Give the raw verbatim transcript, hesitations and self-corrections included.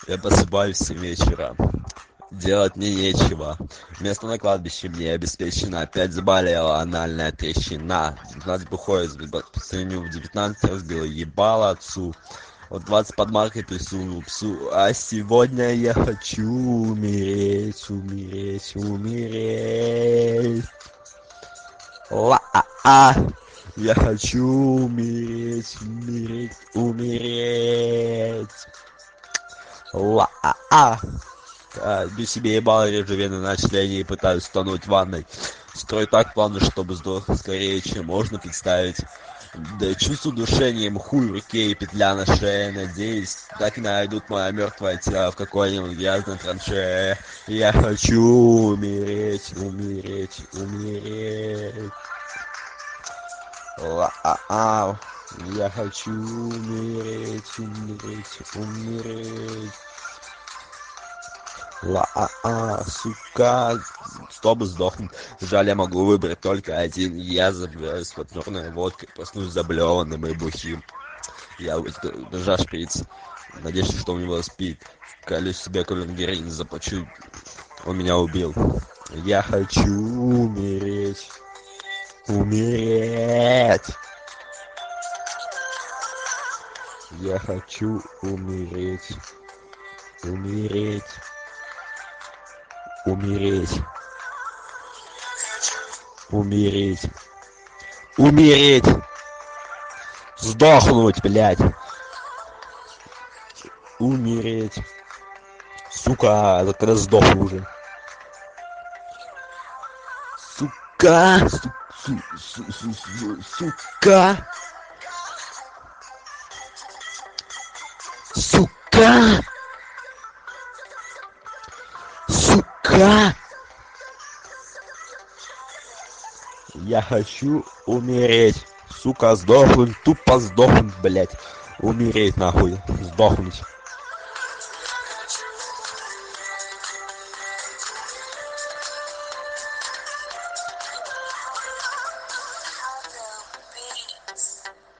Я просыпаюсь в семь вечера. Делать мне нечего. Место на кладбище мне обеспечено. Опять заболела анальная трещина. девятнадцать выходит, по сравнению в девятнадцать разбила ебало отцу. Вот двадцать под маркой присунул псу. А сегодня я хочу умереть, умереть, умереть. Ла-а-а. Я хочу умереть, умереть, умереть. Ла-а-а. А, бью себе ебало, режу вены на члене и пытаюсь тонуть в ванной. Строй так планы, чтобы сдохнуть скорее, чем можно представить. Да чувствую душением хуй в руке и петля на шее. Надеюсь, так и найдут мое мертвое тело в какой-нибудь грязной траншее. Я хочу умереть, умереть, умереть. Ла-а-а. Я хочу умереть, умереть, умереть. Ла-а-а, сука, чтобы сдохнуть. Жаль, я могу выбрать только один. Я забираюсь под нервной водкой, проснусь заблеванным и бухим. Я держа шприц, в надежде, что у него спит. Колюсь себе кольнгерин, заплачу. Он меня убил. Я хочу умереть. Умереть. Я хочу умереть. Умереть. Умереть. Умереть. Умереть. Сдохнуть, блядь. Умереть. Сука, это когда сдохну уже. Сука. Су су су су су сука. Сука. Сука. Я хочу умереть. Сука, сдохнуть, тупо сдохнуть, блядь. Умереть нахуй, сдохнуть.